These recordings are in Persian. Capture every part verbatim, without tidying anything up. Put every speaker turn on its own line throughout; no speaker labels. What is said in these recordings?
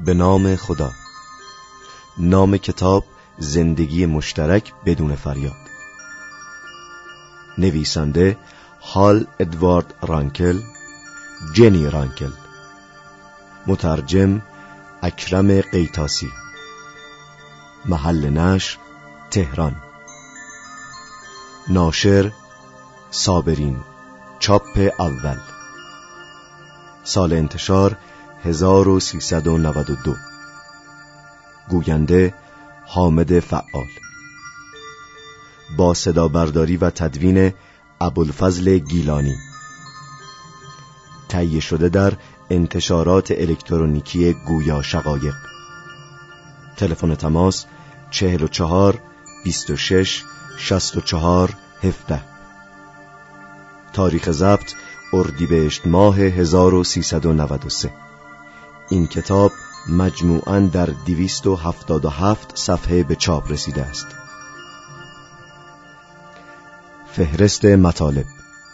به نام خدا. نام کتاب زندگی مشترک بدون فریاد. نویسنده هال ادوارد رانکل، جنی رانکل. مترجم اکرم قیتاسی. محل نشر تهران. ناشر صابرین، چاپ اول. سال انتشار هزار و سیصد و نود و دو. گوینده حامد فعال. با صدا برداری و تدوین ابوالفضل گیلانی. تهیه شده در انتشارات الکترونیکی گویا شقایق. تلفن تماس چهل و چهار بیست و شش شصت و چهار هفده. تاریخ ضبط اردیبهشت ماه هزار و سیصد و نود و سه. این کتاب مجموعاً در دویست و هفتاد و هفت صفحه به چاپ رسیده است. فهرست مطالب.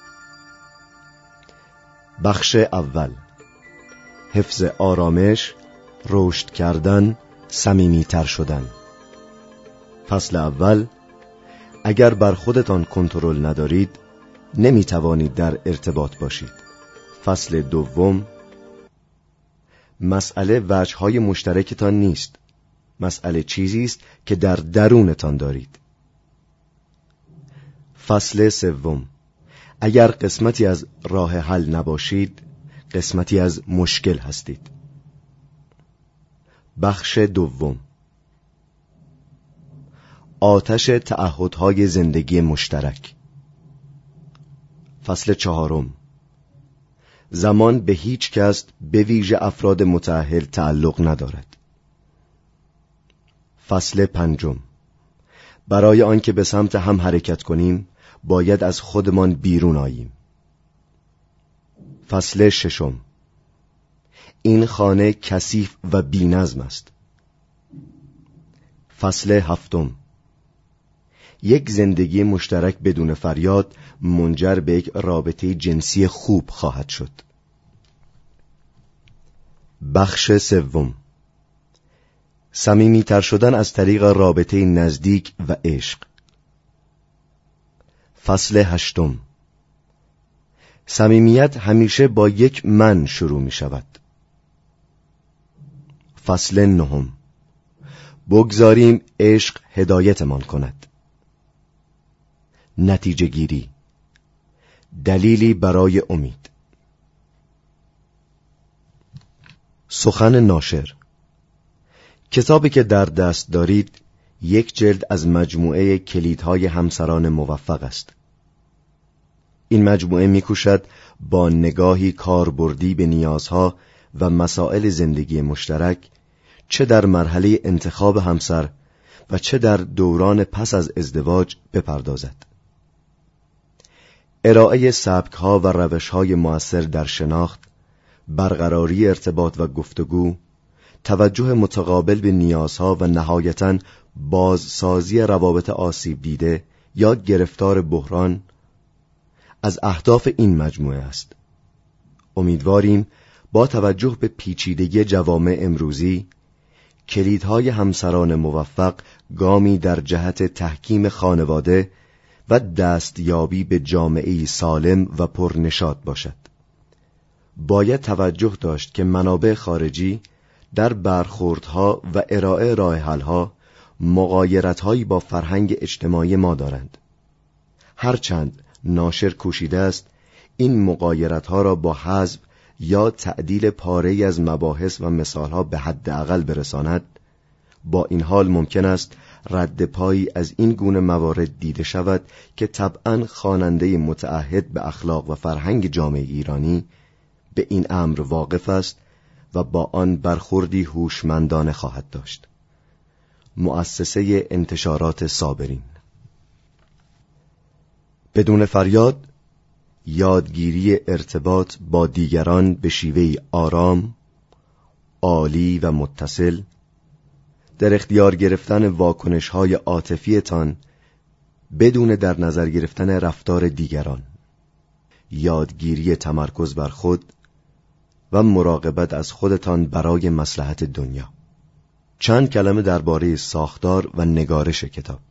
بخش اول. حفظ آرامش، رشد کردن، صمیمیتر شدن. فصل اول. اگر بر خودتان کنترل ندارید نمی توانید در ارتباط باشید. فصل دوم. مسئله وجه‌های مشترکتان نیست. مسئله چیزی است که در درونتان دارید. فصل سوم. اگر قسمتی از راه حل نباشید، قسمتی از مشکل هستید. بخش دوم. آتش تعهدهای زندگی مشترک. فصل چهارم. زمان به هیچ کس به ویژه افراد متأهل تعلق ندارد. فصل پنجم. برای آنکه به سمت هم حرکت کنیم باید از خودمان بیرون آییم. فصل ششم. این خانه کثیف و بی‌نظم است. فصل هفتم. یک زندگی مشترک بدون فریاد منجر به یک رابطه جنسی خوب خواهد شد. بخش سوم. صمیمیتر شدن از طریق رابطه نزدیک و عشق. فصل هشتم. صمیمیت همیشه با یک من شروع می شود. فصل نهم. بگذاریم عشق هدایتمان کند. نتیجه گیری. دلیلی برای امید. سخن ناشر. کتابی که در دست دارید یک جلد از مجموعه کلیدهای همسران موفق است. این مجموعه می‌کوشد با نگاهی کاربردی به نیازها و مسائل زندگی مشترک، چه در مرحله انتخاب همسر و چه در دوران پس از ازدواج بپردازد. ارائه سبک‌ها و روش‌های مؤثر در شناخت، برقراری ارتباط و گفتگو، توجه متقابل به نیازها و نهایتاً بازسازی روابط آسیب دیده یا گرفتار بحران از اهداف این مجموعه است. امیدواریم با توجه به پیچیدگی جوامع امروزی، کلیدهای همسران موفق گامی در جهت تحکیم خانواده و دستیابی به جامعه‌ای سالم و پرنشاط باشد. باید توجه داشت که منابع خارجی در برخوردها و ارائه راه حل‌ها مغایرت‌هایی با فرهنگ اجتماعی ما دارند. هرچند ناشر کوشیده است این مغایرت‌ها را با حذف یا تعدیل پاره‌ای از مباحث و مثال‌ها به حداقل برساند، با این حال ممکن است رد پایی از این گونه موارد دیده شود که طبعاً خواننده متعهد به اخلاق و فرهنگ جامعه ایرانی به این امر واقف است و با آن برخوردی هوشمندانه خواهد داشت. مؤسسه انتشارات صابرین. بدون فریاد، یادگیری ارتباط با دیگران به شیوهی آرام، عالی و متصل، در اختیار گرفتن واکنش‌های عاطفی‌تان بدون در نظر گرفتن رفتار دیگران، یادگیری تمرکز بر خود، و مراقبت از خودتان برای مصلحت دنیا. چند کلمه درباره ساختار و نگارش کتاب.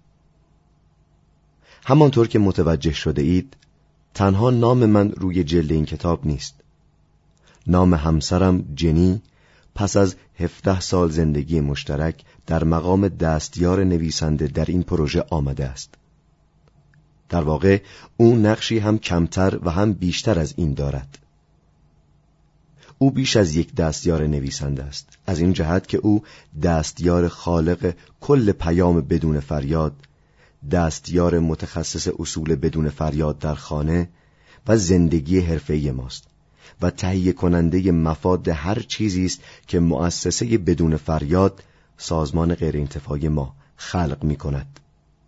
همانطور که متوجه شده اید، تنها نام من روی جلد این کتاب نیست. نام همسرم جنی پس از هفده سال زندگی مشترک در مقام دستیار نویسنده در این پروژه آمده است. در واقع او نقشی هم کمتر و هم بیشتر از این دارد. او بیش از یک دستیار نویسنده است، از این جهت که او دستیار خالق کل پیام بدون فریاد، دستیار متخصص اصول بدون فریاد در خانه و زندگی حرفه‌ای ماست و تهیه کننده مفاد هر چیزی است که مؤسسه بدون فریاد، سازمان غیر انتفاعی ما، خلق می کند.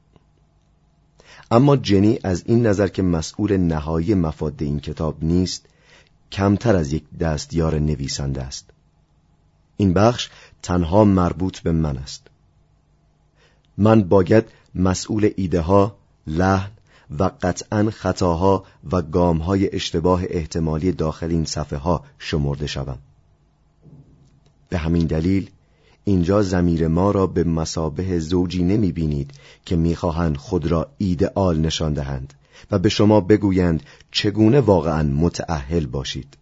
اما جنی از این نظر که مسئول نهایی مفاد این کتاب نیست، کمتر از یک دستیار نویسنده است. این بخش تنها مربوط به من است. من باید مسئول ایده ها، لحن و قطعاً خطاها و گامهای اشتباه احتمالی داخل این صفحه ها شمرده شوم. به همین دلیل اینجا ضمیر ما را به مثابه زوجی نمی بینید که می خواهند خود را ایدئال نشان دهند و به شما بگویند چگونه واقعاً متأهل باشید.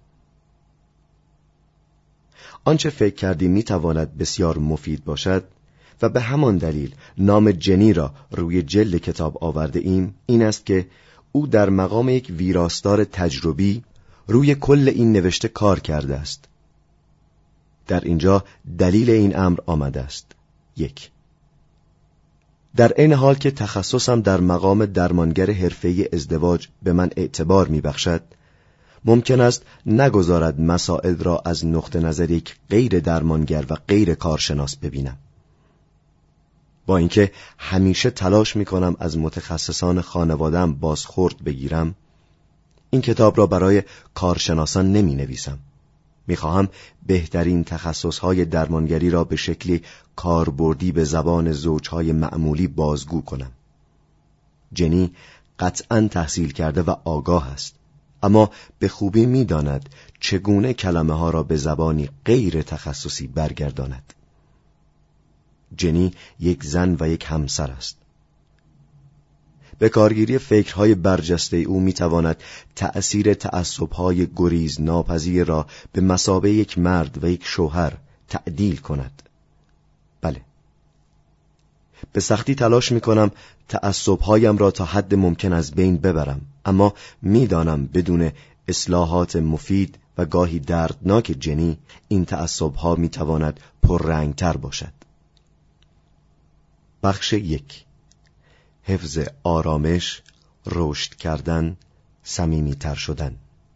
آنچه فکر کردی می تواند بسیار مفید باشد و به همان دلیل نام جنی را روی جلد کتاب آورده ایم، این است که او در مقام یک ویراستار تجربی روی کل این نوشته کار کرده است. در اینجا دلیل این امر آمده است. یک، در این حال که تخصصم در مقام درمانگر حرفه‌ای ازدواج به من اعتبار می‌بخشد، ممکن است نگذارد مسائل را از نقطه نظر یک غیر درمانگر و غیر کارشناس ببینم. با اینکه همیشه تلاش می‌کنم از متخصصان خانواده‌ام بازخورد بگیرم، این کتاب را برای کارشناسان نمی‌نویسم. می‌خواهم بهترین تخصص‌های درمانگری را به شکلی کاربردی به زبان زوجهای معمولی بازگو کنم. جنی قطعاً تحصیل کرده و آگاه است، اما به خوبی می‌داند چگونه کلمه ها را به زبانی غیر تخصصی برگرداند. جنی یک زن و یک همسر است. به کارگیری فکرهای برجسته او میتواند تأثیر تعصبهای گریز ناپذیر را به مثابه یک مرد و یک شوهر تعدیل کند. بله، به سختی تلاش میکنم تعصبهایم را تا حد ممکن از بین ببرم، اما میدانم بدون اصلاحات مفید و گاهی دردناک جنی این تعصبها میتواند پررنگتر باشد. بخش یک، حفظ آرامش، رشد کردن، صمیمی‌تر شدن.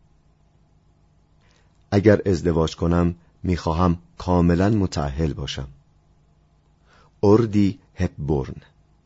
اگر ازدواج کنم میخواهم کاملا متأهل باشم. اوردی هپبورن.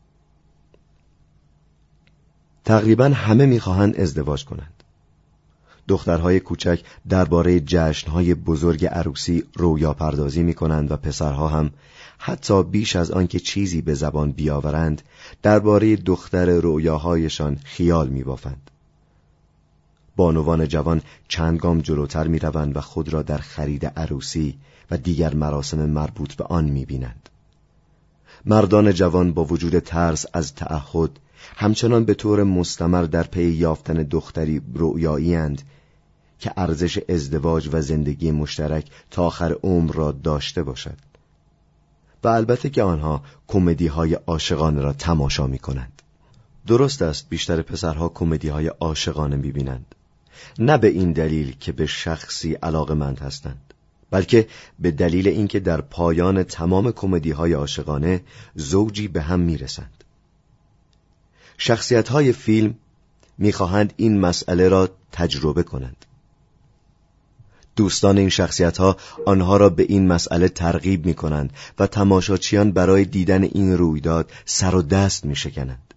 تقریبا همه میخواهند ازدواج کنند. دخترهای کوچک درباره جشنهای بزرگ عروسی رویا پردازی میکنند و پسرها هم حتی بیش از آنکه چیزی به زبان بیاورند درباره دختر رویاهایشان خیال میبافند. بانوان جوان چند گام جلوتر میروند و خود را در خرید عروسی و دیگر مراسم مربوط به آن میبینند. مردان جوان با وجود ترس از تعهد همچنان به طور مستمر در پی یافتن دختری رویایی اند که ارزش ازدواج و زندگی مشترک تا آخر عمر را داشته باشد. و البته که آنها کمدی های عاشقانه را تماشا می کنند. درست است بیشتر پسرها کمدی های عاشقانه می بینند، نه به این دلیل که به شخصی علاقه‌مند هستند، بلکه به دلیل اینکه در پایان تمام کمدی های عاشقانه زوجی به هم می رسند. شخصیت های فیلم می خواهند این مسئله را تجربه کنند. دوستان این شخصیت‌ها آنها را به این مسئله ترغیب می‌کنند و تماشاچیان برای دیدن این رویداد سر و دست می‌شکنند.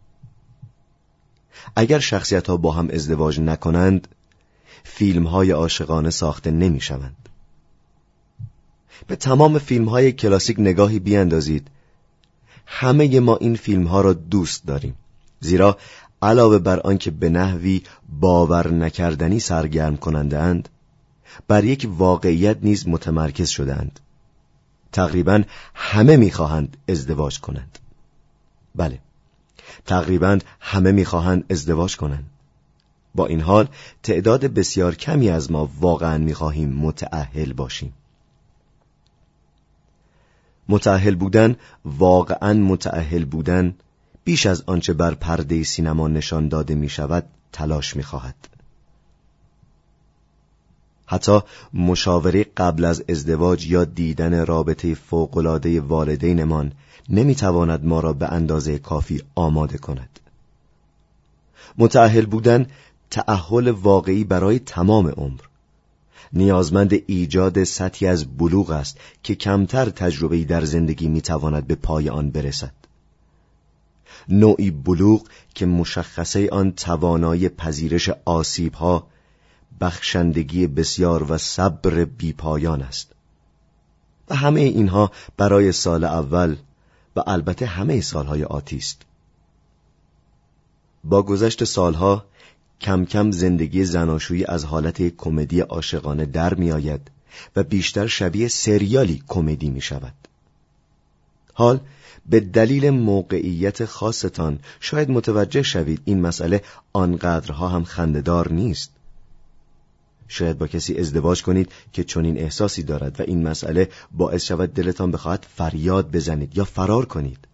اگر شخصیت‌ها با هم ازدواج نکنند، فیلم‌های عاشقانه ساخته نمی‌شوند. به تمام فیلم‌های کلاسیک نگاهی بیاندازید. همه ما این فیلم‌ها را دوست داریم، زیرا علاوه بر آنکه به نحوی باور نکردنی سرگرم کننده اند، بر یک واقعیت نیز متمرکز شدند. تقریباً همه می‌خواهند ازدواج کنند. بله، تقریباً همه می‌خواهند ازدواج کنند. با این حال تعداد بسیار کمی از ما واقعاً می‌خواهیم متأهل باشیم. متأهل بودن، واقعاً متأهل بودن، بیش از آنچه بر پرده سینما نشان داده می‌شود تلاش می‌خواهد. حتی مشاوره قبل از ازدواج یا دیدن رابطه فوق‌العاده والدینمان نمی‌تواند ما را به اندازه کافی آماده کند. متأهل بودن تأهل واقعی برای تمام عمر، نیازمند ایجاد سطحی از بلوغ است که کمتر تجربه‌ای در زندگی می‌تواند به پای آن برسد. نوعی بلوغ که مشخصه آن توانایی پذیرش آسیب‌ها، بخشندگی بسیار و صبر بیپایان است. و همه اینها برای سال اول و البته همه سالهای آتی است. با گذشت سالها کم کم زندگی زناشویی از حالت کمدی عاشقانه در می آید و بیشتر شبیه سریالی کمدی می شود. حال به دلیل موقعیت خاصتان شاید متوجه شوید این مسئله آنقدرها هم خنده‌دار نیست. شاید با کسی ازدواج کنید که چنین احساسی دارد و این مسئله باعث شود دلتان بخواهد فریاد بزنید یا فرار کنید.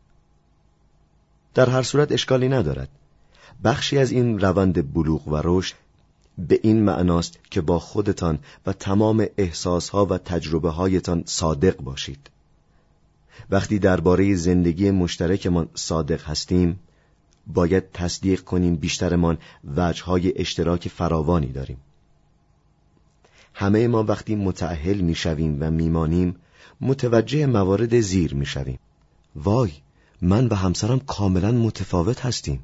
در هر صورت اشکالی ندارد. بخشی از این روند بلوغ و رشد به این معناست که با خودتان و تمام احساسها و تجربه هایتان صادق باشید. وقتی درباره زندگی مشترکمان صادق هستیم، باید تصدیق کنیم بیشترمان وجه‌های اشتراک فراوانی داریم. همه ما وقتی متأهل میشویم و میمانیم متوجه موارد زیر میشویم. وای، من و همسرم کاملا متفاوت هستیم.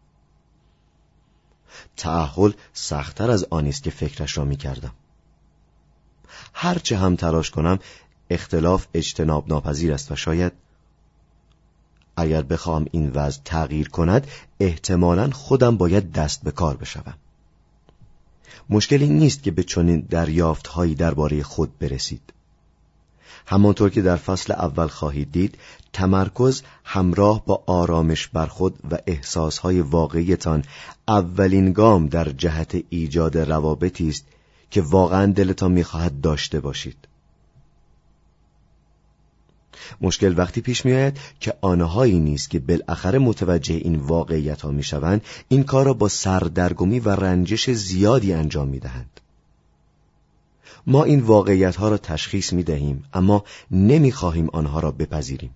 تأهل سخت‌تر از آنی است که فکرش را میکردم. هرچه هم تلاش کنم اختلاف اجتناب ناپذیر است و شاید اگر بخوام این وضع تغییر کند احتمالاً خودم باید دست به کار بشوم. مشکلی نیست که به چنین دریافت‌هایی درباره خود برسید. همانطور که در فصل اول خواهید دید، تمرکز همراه با آرامش بر خود و احساسهای واقعیتان اولین گام در جهت ایجاد روابطی است که واقعا دلتان می‌خواهد داشته باشید. مشکل وقتی پیش می‌آید که آنهایی نیست که بالاخره متوجه این واقعیت‌ها می‌شوند، این کار را با سردرگمی و رنجش زیادی انجام می‌دهند. ما این واقعیت‌ها را تشخیص می‌دهیم اما نمی‌خواهیم آنها را بپذیریم.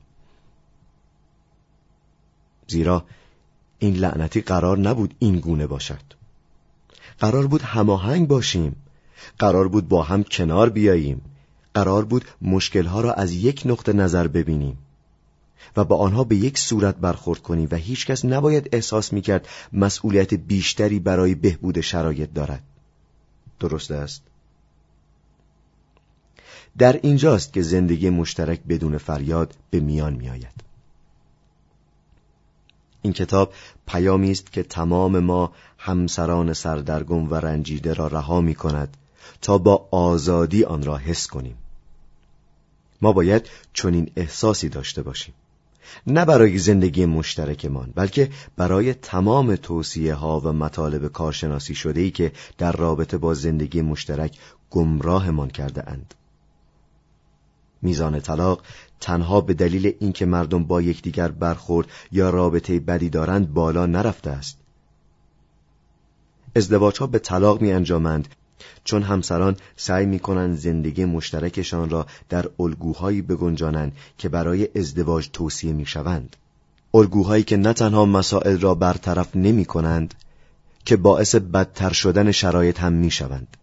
زیرا این لعنتی قرار نبود این گونه باشد. قرار بود هماهنگ باشیم. قرار بود با هم کنار بیاییم. قرار بود مشکل‌ها را از یک نقطه نظر ببینیم و با آنها به یک صورت برخورد کنیم و هیچ کس نباید احساس می‌کرد مسئولیت بیشتری برای بهبود شرایط دارد. درست است؟ در اینجاست که زندگی مشترک بدون فریاد به میان می‌آید. این کتاب پیامی است که تمام ما همسران سردرگم و رنجیده را رها می‌کند تا با آزادی آن را حس کنیم. ما باید چنین احساسی داشته باشیم، نه برای زندگی مشترکمان، بلکه برای تمام توصیه‌ها و مطالب کارشناسی شده‌ای که در رابطه با زندگی مشترک گمراهمان کرده اند. میزان طلاق تنها به دلیل اینکه مردم با یکدیگر برخورد یا رابطه بدی دارند بالا نرفته است. ازدواج‌ها به طلاق می‌انجامند چون همسران سعی می‌کنند زندگی مشترکشان را در الگوهایی بگنجانند که برای ازدواج توصیه می‌شوند. الگوهایی که نه تنها مسائل را برطرف نمی‌کنند که باعث بدتر شدن شرایط هم می‌شوند.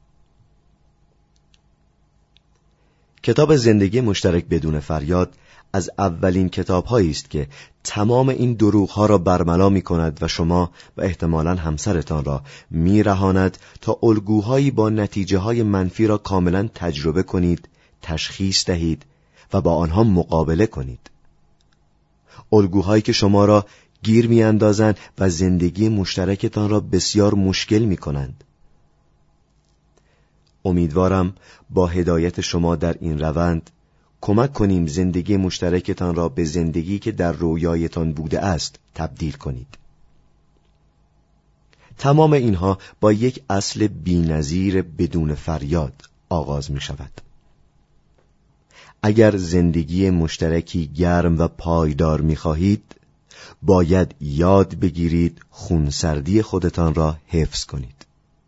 کتاب زندگی مشترک بدون فریاد از اولین کتاب‌هایی است که تمام این دروغ‌ها را برملا می‌کند و شما و احتمالاً همسرتان را می‌رهاند تا الگوهایی با نتیجه‌های منفی را کاملاً تجربه کنید، تشخیص دهید و با آنها مقابله کنید. الگوهایی که شما را گیر می‌اندازند و زندگی مشترکتان را بسیار مشکل می‌کنند. امیدوارم با هدایت شما در این روند کمک کنیم زندگی مشترکتان را به زندگی که در رویایتان بوده است تبدیل کنید. تمام اینها با یک اصل بی‌نظیر بدون فریاد آغاز می شود. اگر زندگی مشترکی گرم و پایدار می خواهید، باید یاد بگیرید خونسردی خودتان را حفظ کنید.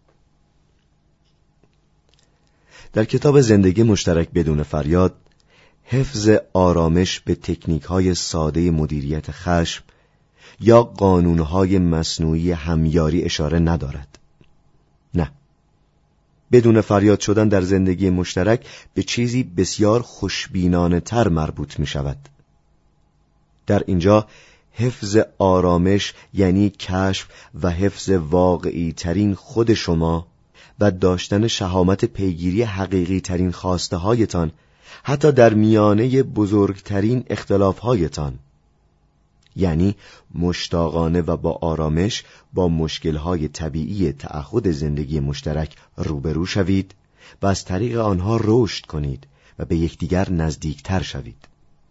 در کتاب زندگی مشترک بدون فریاد، حفظ آرامش به تکنیک‌های ساده مدیریت خشم یا قانون‌های مصنوعی همیاری اشاره ندارد. نه، بدون فریاد شدن در زندگی مشترک به چیزی بسیار خوشبینانه تر مربوط می شود. در اینجا حفظ آرامش یعنی کشف و حفظ واقعی ترین خود شما و داشتن شهامت پیگیری حقیقی ترین خواسته هایتان حتی در میانه بزرگترین اختلاف هایتان، یعنی مشتاقانه و با آرامش با مشکل‌های طبیعی تعهد زندگی مشترک روبرو شوید و از طریق آنها رشد کنید و به یکدیگر نزدیکتر شوید.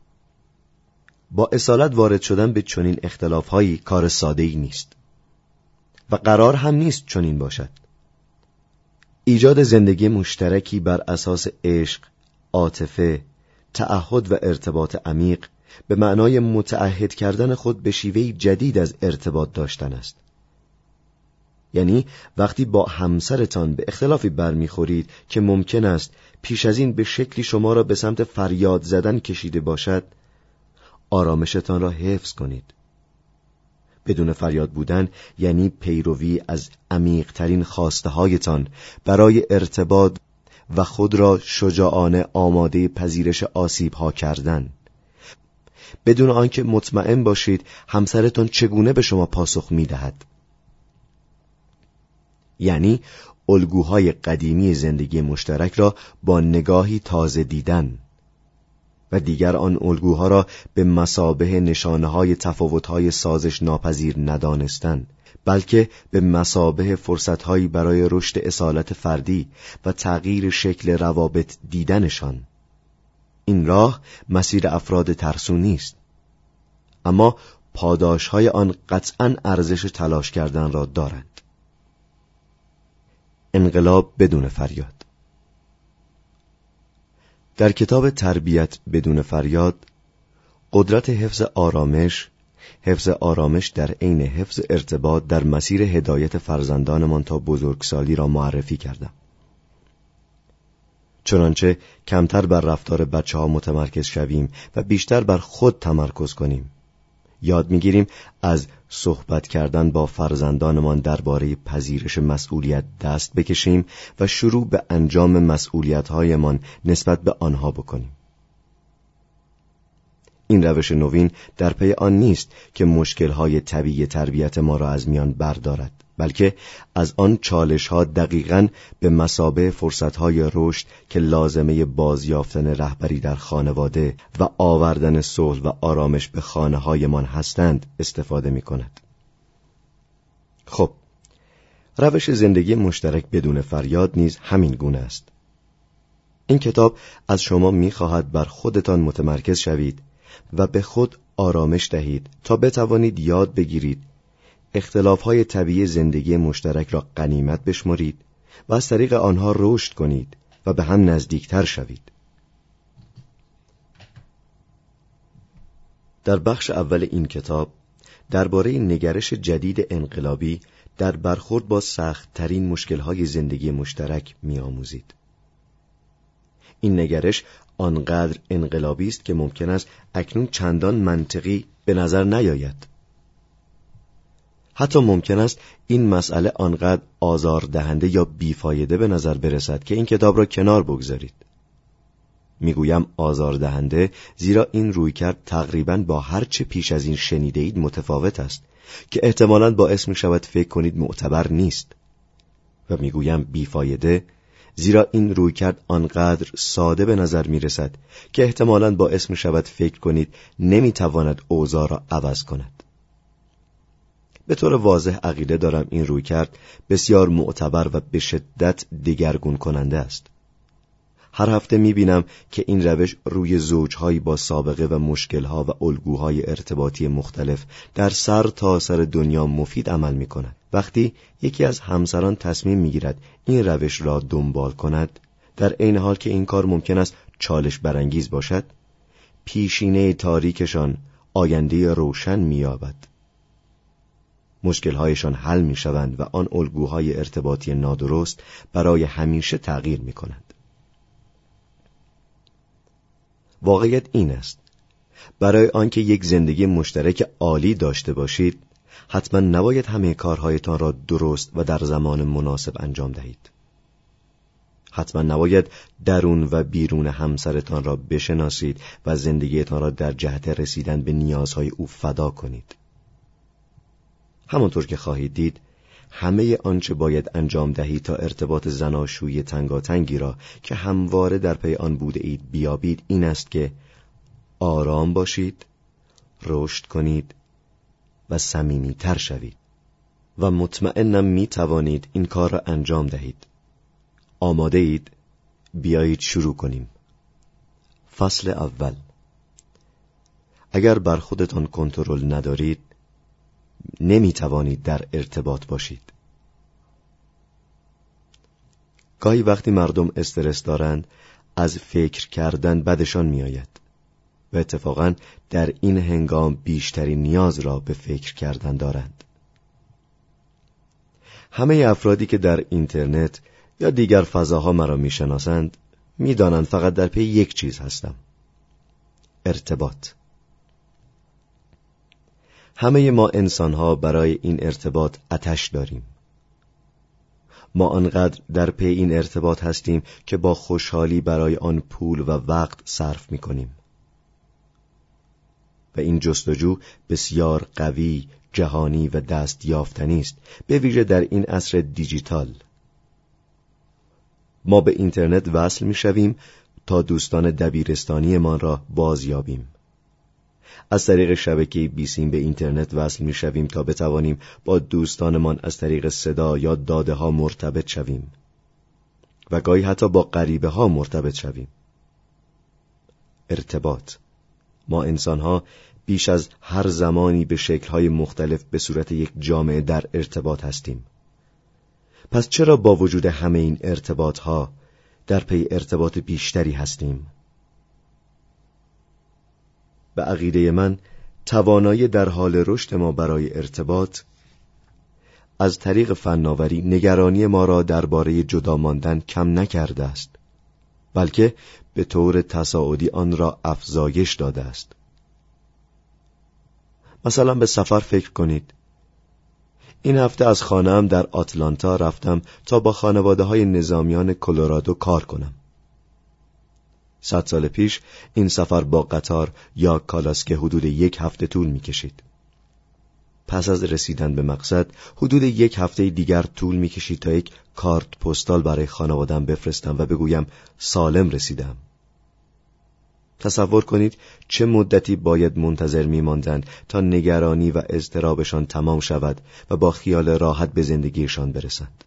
با اصالت وارد شدن به چنین اختلاف‌هایی کار ساده‌ای نیست و قرار هم نیست چنین باشد. ایجاد زندگی مشترکی بر اساس عشق، عاطفه، تعهد و ارتباط عمیق به معنای متعهد کردن خود به شیوهی جدید از ارتباط داشتن است. یعنی وقتی با همسرتان به اختلافی برمیخورید که ممکن است پیش از این به شکلی شما را به سمت فریاد زدن کشیده باشد، آرامشتان را حفظ کنید. بدون فریاد بودن یعنی پیروی از عمیق‌ترین خواسته هایتان برای ارتباط و خود را شجاعانه آماده پذیرش آسیب‌ها کردن، بدون آنکه مطمئن باشید همسرتان چگونه به شما پاسخ می‌دهد. یعنی الگوهای قدیمی زندگی مشترک را با نگاهی تازه دیدن و دیگر آن الگوها را به مثابه نشانه‌های تفاوت‌های سازش ناپذیر ندانستن، بلکه به مثابه فرصت‌هایی برای رشد اصالت فردی و تغییر شکل روابط دیدنشان. این راه مسیر افراد ترسونی است، اما پاداش‌های آن قطعاً ارزش تلاش کردن را دارند. انقلاب بدون فریاد. در کتاب تربیت بدون فریاد، قدرت حفظ آرامش، حفظ آرامش در عین حفظ ارتباط در مسیر هدایت فرزندانمان تا بزرگسالی را معرفی کردم. چنانچه کمتر بر رفتار بچه ها متمرکز شویم و بیشتر بر خود تمرکز کنیم، یاد میگیریم از صحبت کردن با فرزندانمان درباره پذیرش مسئولیت دست بکشیم و شروع به انجام مسئولیت‌هایمان نسبت به آنها بکنیم. این روش نوین در پی آن نیست که مشکل‌های طبیعی تربیت ما را از میان بردارد، بلکه از آن چالش‌ها دقیقاً به مثابه فرصت‌های رشد که لازمه بازیافتن رهبری در خانواده و آوردن صلح و آرامش به خانه‌هایمان هستند استفاده می‌کند. خب، روش زندگی مشترک بدون فریاد نیز همین گونه است. این کتاب از شما می‌خواهد بر خودتان متمرکز شوید و به خود آرامش دهید تا بتوانید یاد بگیرید اختلاف‌های طبیعی زندگی مشترک را غنیمت بشمرید و از طریق آنها رشد کنید و به هم نزدیکتر شوید. در بخش اول این کتاب درباره نگرش جدید انقلابی در برخورد با سخت‌ترین مشکل‌های زندگی مشترک می‌آموزید. این نگرش آنقدر انقلابی است که ممکن است اکنون چندان منطقی به نظر نیاید. حتی ممکن است این مسئله آنقدر آزاردهنده یا بیفایده به نظر برسد که این کتاب را کنار بگذارید. میگویم آزاردهنده زیرا این رویکرد تقریباً با هر چه پیش از این شنیده اید متفاوت است که احتمالاً باعث می شود فکر کنید معتبر نیست، و میگویم بیفایده زیرا این رویکرد آنقدر ساده به نظر می رسد که احتمالاً باعث می شود فکر کنید نمی تواند اوضاع را عوض کند. به طور واضح عقیده دارم این رویکرد بسیار معتبر و به شدت دگرگون کننده است. هر هفته می‌بینم که این روش روی زوجهایی با سابقه و مشکل‌ها و الگوهای ارتباطی مختلف در سر تا سر دنیا مفید عمل می‌کند. وقتی یکی از همسران تصمیم می‌گیرد این روش را دنبال کند، در عین حال که این کار ممکن است چالش برانگیز باشد، پیشینه تاریکشان آینده روشن می‌یابد. مشکل‌هایشان حل می‌شوند و آن الگوهای ارتباطی نادرست برای همیشه تغییر می‌کنند. واقعیت این است: برای آنکه یک زندگی مشترک عالی داشته باشید، حتما نباید همه کارهایتان را درست و در زمان مناسب انجام دهید. حتما نباید درون و بیرون همسرتان را بشناسید و زندگیتان را در جهت رسیدن به نیازهای او فدا کنید. همانطور که خواهید دید، همه آنچه باید انجام دهید تا ارتباط زناشویی تنگاتنگی را که همواره در پی آن بوده اید بیابید این است که آرام باشید، رشد کنید و صمیمی‌تر شوید و مطمئنم می توانید این کار را انجام دهید. آماده اید؟ بیایید شروع کنیم. فصل اول. اگر بر خودتان کنترل ندارید، نمی توانید در ارتباط باشید. گاهی وقتی مردم استرس دارند، از فکر کردن بدشان می آید و اتفاقاً در این هنگام بیشترین نیاز را به فکر کردن دارند. همه افرادی که در اینترنت یا دیگر فضاها مرا می شناسند می دانند فقط در پی یک چیز هستم: ارتباط. همه ما انسان‌ها برای این ارتباط آتش داریم. ما آنقدر در پی این ارتباط هستیم که با خوشحالی برای آن پول و وقت صرف می‌کنیم. و این جستجو بسیار قوی، جهانی و دست یافتنی است، به ویژه در این عصر دیجیتال. ما به اینترنت وصل می‌شویم تا دوستان دبیرستانیمان را بازیابیم. از طریق شبکه بیسیم به اینترنت وصل می‌شویم تا بتوانیم با دوستانمان از طریق صدا یا داده ها مرتبط شویم و گاهی حتی با غریبه ها مرتبط شویم. ارتباط. ما انسان‌ها بیش از هر زمانی به شکل‌های مختلف به صورت یک جامعه در ارتباط هستیم. پس چرا با وجود همه این ارتباط‌ها در پی ارتباط بیشتری هستیم؟ به عقیده من، توانایی در حال رشد ما برای ارتباط از طریق فناوری نگرانی ما را درباره جدا ماندن کم نکرده است، بلکه به طور تصاعدی آن را افزایش داده است. مثلا به سفر فکر کنید. این هفته از خانه‌ام در آتلانتا رفتم تا با خانواده‌های نظامیان کلرادو کار کنم. صد سال پیش این سفر با قطار یا کالاسکه حدود یک هفته طول می کشید. پس از رسیدن به مقصد حدود یک هفته دیگر طول می کشید تا یک کارت پستال برای خانواده‌ام بفرستم و بگویم سالم رسیدم. تصور کنید چه مدتی باید منتظر می ماندند تا نگرانی و اضطرابشان تمام شود و با خیال راحت به زندگیشان برسند.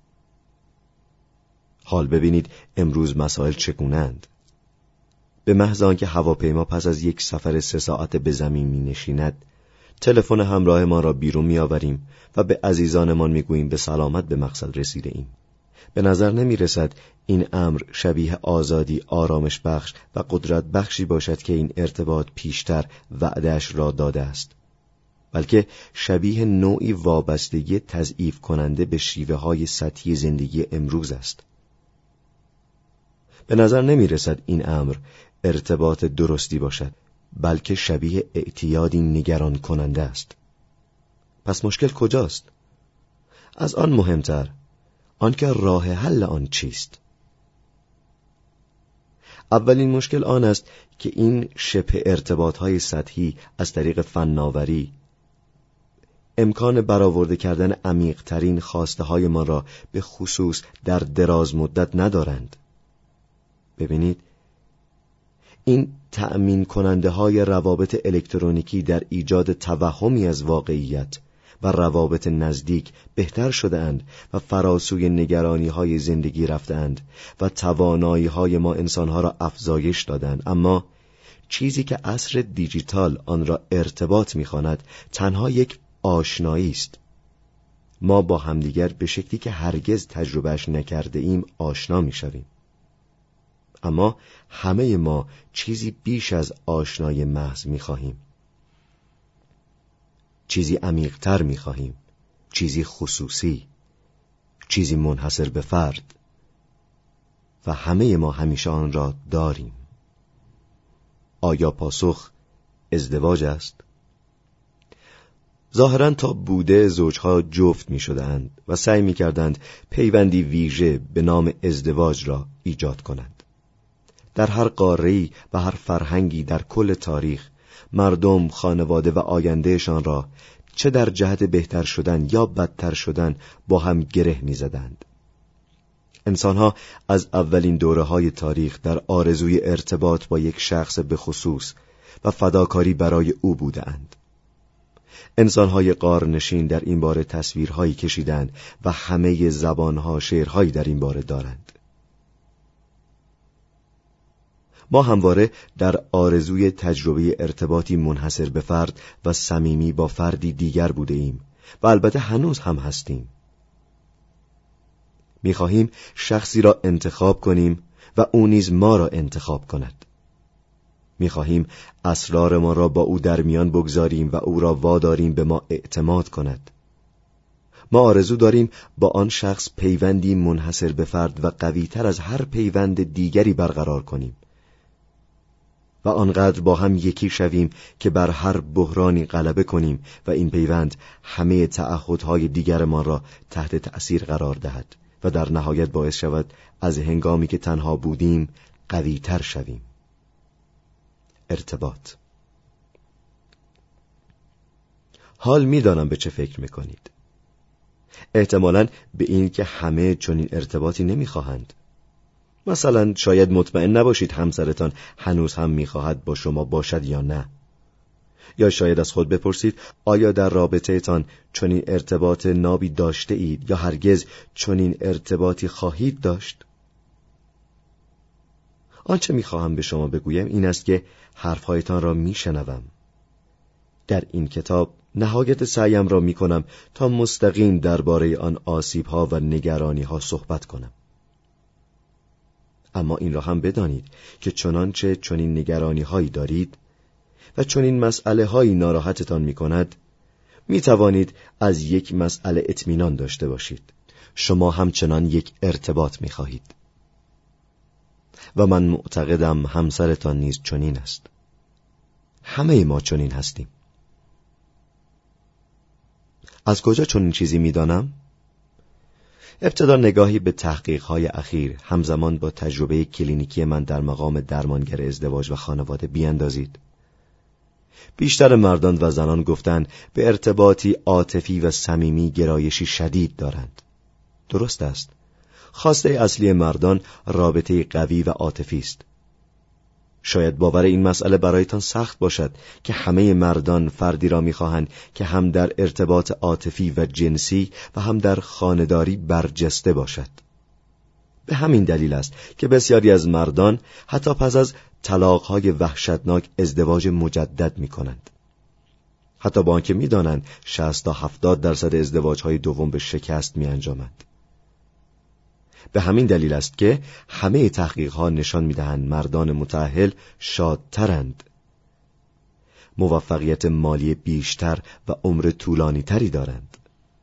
حال ببینید امروز مسائل چگونه‌اند. به محض آنکه هواپیما پس از یک سفر سه ساعته به زمین می نشیند، تلفن همراه ما را بیرون می آوریم و به عزیزانمان می گوییم به سلامت به مقصد رسیده ایم. به نظر نمی رسد این امر شبیه آزادی آرامش بخش و قدرت بخشی باشد که این ارتباط پیشتر وعده‌اش را داده است، بلکه شبیه نوعی وابستگی تضعیف کننده به شیوه های سطحی زندگی امروز است. به نظر نمی رسد این امر ارتباط درستی باشد، بلکه شبیه اعتیادی نگران کننده است. پس مشکل کجاست؟ از آن مهمتر، آنکه راه حل آن چیست؟ اولین مشکل آن است که این شبه ارتباط‌های سطحی از طریق فناوری امکان برآورده کردن عمیق‌ترین خواسته‌های ما را به خصوص در دراز مدت ندارند. ببینید، این تأمین کننده های روابط الکترونیکی در ایجاد توهمی از واقعیت و روابط نزدیک بهتر شده‌اند و فراسوی نگرانی‌های زندگی رفته‌اند و توانایی‌های ما انسان‌ها را افزایش دادند، اما چیزی که عصر دیجیتال آن را ارتباط می‌خواند تنها یک آشنایی است. ما با همدیگر به شکلی که هرگز تجربهش نکرده ایم آشنا می‌شویم. اما همه ما چیزی بیش از آشنایی محض می‌خواهیم. چیزی عمیق‌تر می‌خواهیم، چیزی خصوصی، چیزی منحصر به فرد، و همه ما همیشه آن را داریم. آیا پاسخ ازدواج است؟ ظاهراً تا بوده زوجها جفت می‌شدند و سعی می‌کردند پیوندی ویژه به نام ازدواج را ایجاد کنند. در هر قاره‌ای و هر فرهنگی در کل تاریخ، مردم، خانواده و آیندهشان را چه در جهت بهتر شدن یا بدتر شدن با هم گره می‌زدند. انسان‌ها از اولین دوره‌های تاریخ در آرزوی ارتباط با یک شخص به خصوص و فداکاری برای او بودند. انسان‌های غارنشین در این باره تصویرهایی کشیدند و همه زبان‌ها شعرهایی در این باره دارند. ما همواره در آرزوی تجربه ارتباطی منحصر به فرد و صمیمی با فردی دیگر بوده ایم و البته هنوز هم هستیم. می‌خواهیم شخصی را انتخاب کنیم و او نیز ما را انتخاب کند. می‌خواهیم اسرار ما را با او در میان بگذاریم و او را واداریم به ما اعتماد کند. ما آرزو داریم با آن شخص پیوندی منحصر به فرد و قوی‌تر از هر پیوند دیگری برقرار کنیم و آنقدر با هم یکی شویم که بر هر بحرانی غلبه کنیم و این پیوند همه تعهدهای دیگرمان را تحت تأثیر قرار دهد و در نهایت باعث شود از هنگامی که تنها بودیم قوی‌تر شویم. ارتباط. حال می‌دانم به چه فکر می‌کنید. احتمالاً به این که همه چنین ارتباطی نمی‌خواهند. مثلا شاید مطمئن نباشید همسرتان هنوز هم می‌خواهد با شما باشد یا نه. یا شاید از خود بپرسید آیا در رابطه تان چنین ارتباط نابی داشته اید یا هرگز چنین ارتباطی خواهید داشت؟ آنچه می‌خواهم به شما بگویم این است که حرف‌هایتان را می‌شنوم. در این کتاب نهایت سعیم را می‌کنم تا مستقیم درباره آن آسیب‌ها و نگرانی‌ها صحبت کنم. اما این را هم بدانید که چنانچه چنین نگرانی‌هایی دارید و چنین مسئله‌هایی ناراحتتان می‌کند، می‌توانید از یک مسئله اطمینان داشته باشید. شما همچنان یک ارتباط می‌خواهید. و من معتقدم همسرتان نیز چنین است. همه ما چنین هستیم. از کجا چنین چیزی می‌دانم؟ ابتدا نگاهی به تحقیق‌های اخیر همزمان با تجربه کلینیکی من در مقام درمانگر ازدواج و خانواده بیاندازید. بیشتر مردان و زنان گفتند به ارتباطی عاطفی و صمیمی گرایشی شدید دارند. درست است. خواسته اصلی مردان رابطه قوی و عاطفی است. شاید باور این مسئله برایتان سخت باشد که همه مردان فردی را می‌خواهند که هم در ارتباط عاطفی و جنسی و هم در خانه‌داری برجسته باشد. به همین دلیل است که بسیاری از مردان حتی پس از طلاق‌های وحشتناک ازدواج مجدد می‌کنند. حتی با آنکه می‌دانند شصت تا هفتاد درصد ازدواج‌های دوم به شکست می‌انجامند. به همین دلیل است که همه تحقیق‌ها نشان می‌دهند مردان متأهل شادترند، موفقیت مالی بیشتر و عمر طولانی‌تری دارند.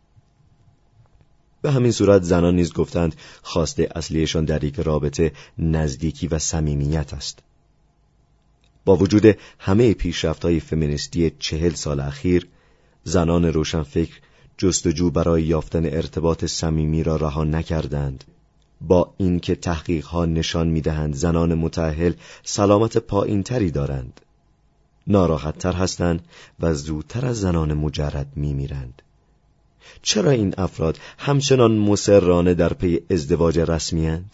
به همین صورت زنان نیز گفتند خواسته اصلیشان در یک رابطه نزدیکی و صمیمیت است. با وجود همه پیشرفت‌های فمینیستی چهل سال اخیر، زنان روشنفکر جستجو برای یافتن ارتباط صمیمی را رها نکردند. با اینکه تحقیق‌ها نشان می‌دهند زنان متأهل سلامت پایین‌تری دارند، ناراحت‌تر هستند و زودتر از زنان مجرد می‌میرند. چرا این افراد همچنان مصرانه در پی ازدواج رسمی‌اند؟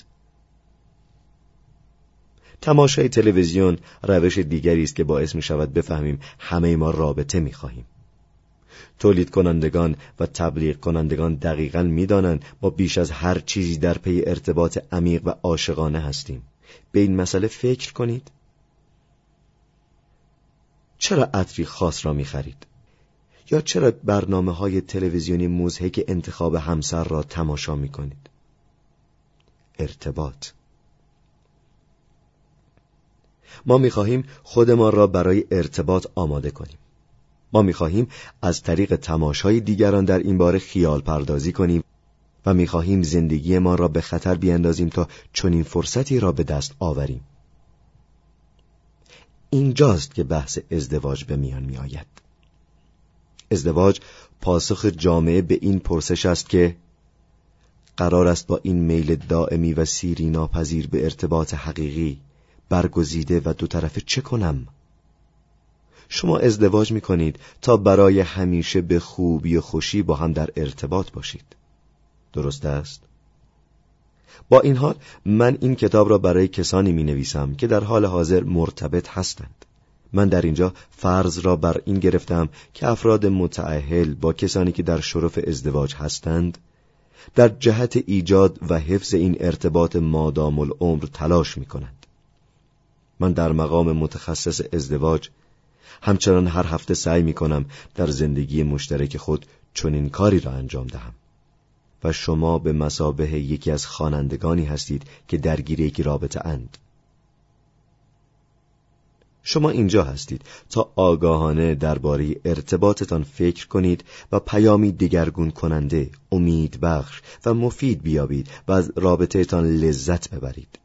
تماشای تلویزیون روش دیگری است که باعث می‌شود بفهمیم همه ما رابطه می‌خواهیم. تولید کنندگان و تبلیغ کنندگان دقیقاً می‌دانند ما بیش از هر چیزی در پی ارتباط عمیق و عاشقانه هستیم. به این مسئله فکر کنید. چرا عطری خاص را می‌خرید؟ یا چرا برنامه‌های تلویزیونی مضحک انتخاب همسر را تماشا می‌کنید؟ ارتباط. ما می‌خواهیم خودمان را برای ارتباط آماده کنیم. ما می‌خواهیم از طریق تماشای دیگران در این باره خیال پردازی کنیم و می‌خواهیم زندگی ما را به خطر بیاندازیم تا چنین فرصتی را به دست آوریم. اینجاست که بحث ازدواج به میان می‌آید. ازدواج پاسخ جامعه به این پرسش است که قرار است با این میل دائمی و سیری ناپذیر به ارتباط حقیقی برگزیده و دو طرفه چه کنم؟ شما ازدواج می کنید تا برای همیشه به خوبی و خوشی با هم در ارتباط باشید. درست است؟ با این حال من این کتاب را برای کسانی می نویسم که در حال حاضر مرتبط هستند. من در اینجا فرض را بر این گرفتم که افراد متأهل با کسانی که در شرف ازدواج هستند در جهت ایجاد و حفظ این ارتباط مادام العمر تلاش می کنند. من در مقام متخصص ازدواج همچنان هر هفته سعی می کنم در زندگی مشترک خود چنین کاری را انجام دهم و شما به مثابه یکی از خوانندگانی هستید که درگیر یک رابطه اند. شما اینجا هستید تا آگاهانه درباره ارتباطتان فکر کنید و پیامی دگرگون کننده، امید بخش و مفید بیابید و از رابطه‌تان لذت ببرید.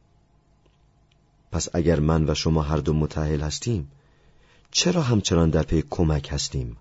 پس اگر من و شما هر دو متأهل هستیم، چرا همچنان در پی کمک هستیم؟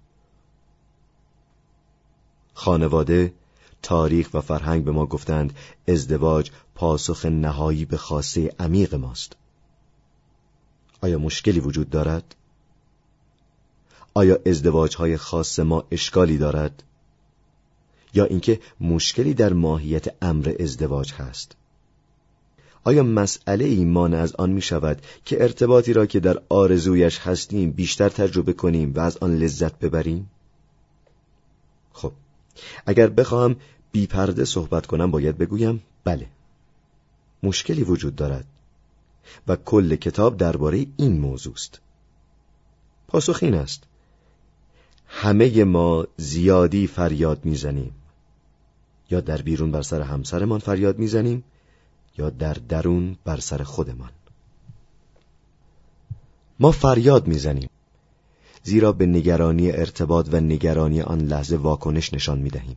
خانواده، تاریخ و فرهنگ به ما گفتند ازدواج پاسخ نهایی به خواسته عمیق ماست. آیا مشکلی وجود دارد؟ آیا ازدواج‌های خاص ما اشکالی دارد؟ یا اینکه مشکلی در ماهیت امر ازدواج هست؟ آیا مسئله ای مانع از آن می شود که ارتباطی را که در آرزویش هستیم بیشتر تجربه کنیم و از آن لذت ببریم؟ خب، اگر بخواهم بی پرده صحبت کنم باید بگویم بله، مشکلی وجود دارد و کل کتاب درباره این موضوع است. پاسخ این است: همه ما زیادی فریاد میزنیم، یا در بیرون بر سر همسرمان فریاد میزنیم یا در درون بر سر خودمان. ما فریاد میزنیم زیرا به نگرانی ارتباط و نگرانی آن لحظه واکنش نشان میدهیم.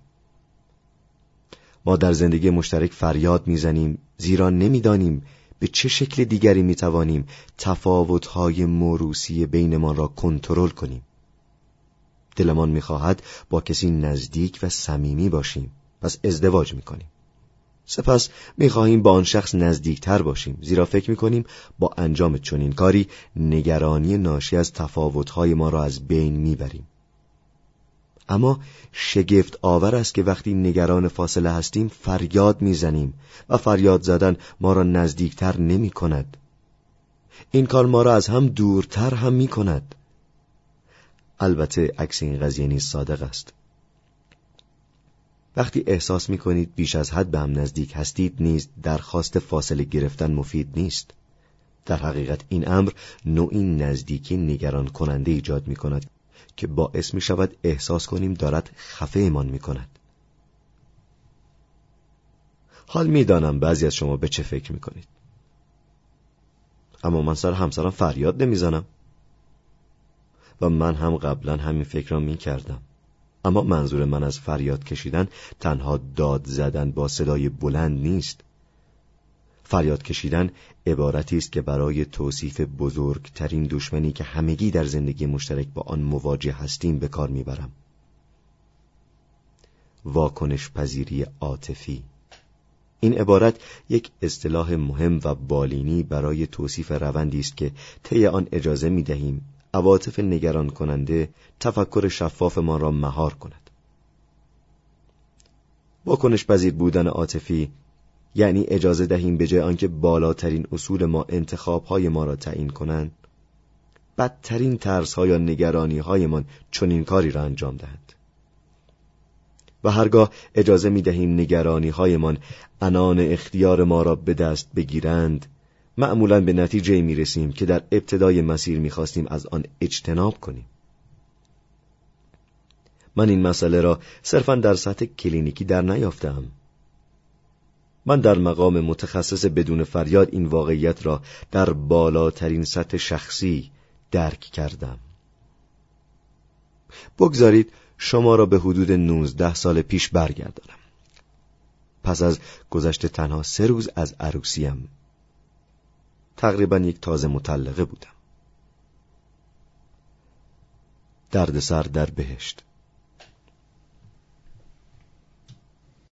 ما در زندگی مشترک فریاد میزنیم زیرا نمیدانیم به چه شکل دیگری میتوانیم تفاوت‌های موروثی بینمان را کنترل کنیم. دلمان میخواهد با کسی نزدیک و صمیمی باشیم، پس ازدواج میکنیم. سپس میخواهیم با آن شخص نزدیکتر باشیم، زیرا فکر میکنیم با انجام چنین کاری نگرانی ناشی از تفاوت‌های ما را از بین میبریم. اما شگفت آور است که وقتی نگران فاصله هستیم فریاد میزنیم و فریاد زدن ما را نزدیکتر نمی کند. این کار ما را از هم دورتر هم می کند. البته عکس این قضیه نیز صادق است. وقتی احساس می کنید بیش از حد به هم نزدیک هستید نیز درخواست فاصله گرفتن مفید نیست. در حقیقت این امر نوعی نزدیکی نگران کننده ایجاد می کند که باعث می شود احساس کنیم دارد خفه ایمان می کند. حال می دانم بعضی از شما به چه فکر می کنید. اما من سر همسرم فریاد نمی زنم. و من هم قبلا همین فکر را می کردم. اما منظور من از فریاد کشیدن تنها داد زدن با صدای بلند نیست. فریاد کشیدن عبارتی است که برای توصیف بزرگترین دشمنی که همگی در زندگی مشترک با آن مواجه هستیم به کار میبرم. واکنش پذیری عاطفی. این عبارت یک اصطلاح مهم و بالینی برای توصیف روندی است که طی آن اجازه میدهیم عواطف نگران کننده تفکر شفاف ما را مهار کند. واکنش پذیر بودن عاطفی یعنی اجازه دهیم به جای آنکه بالاترین اصول ما انتخاب‌های ما را تعیین کنند، بدترین ترس‌ها یا نگرانی‌هایمان چنین کاری را انجام دهند. و هرگاه اجازه می‌دهیم نگرانی‌هایمان عنان اختیار ما را به دست بگیرند، معمولاً به نتیجه می‌رسیم که در ابتدای مسیر می‌خواستیم از آن اجتناب کنیم. من این مسئله را صرفاً در سطح کلینیکی در نیافتم. من در مقام متخصص بدون فریاد این واقعیت را در بالاترین سطح شخصی درک کردم. بگذارید شما را به حدود نوزده سال پیش برگردانم. پس از گذشت تنها سه روز از عروسیم، تقریبا یک تازه مطلقه بودم. دردسر در بهشت.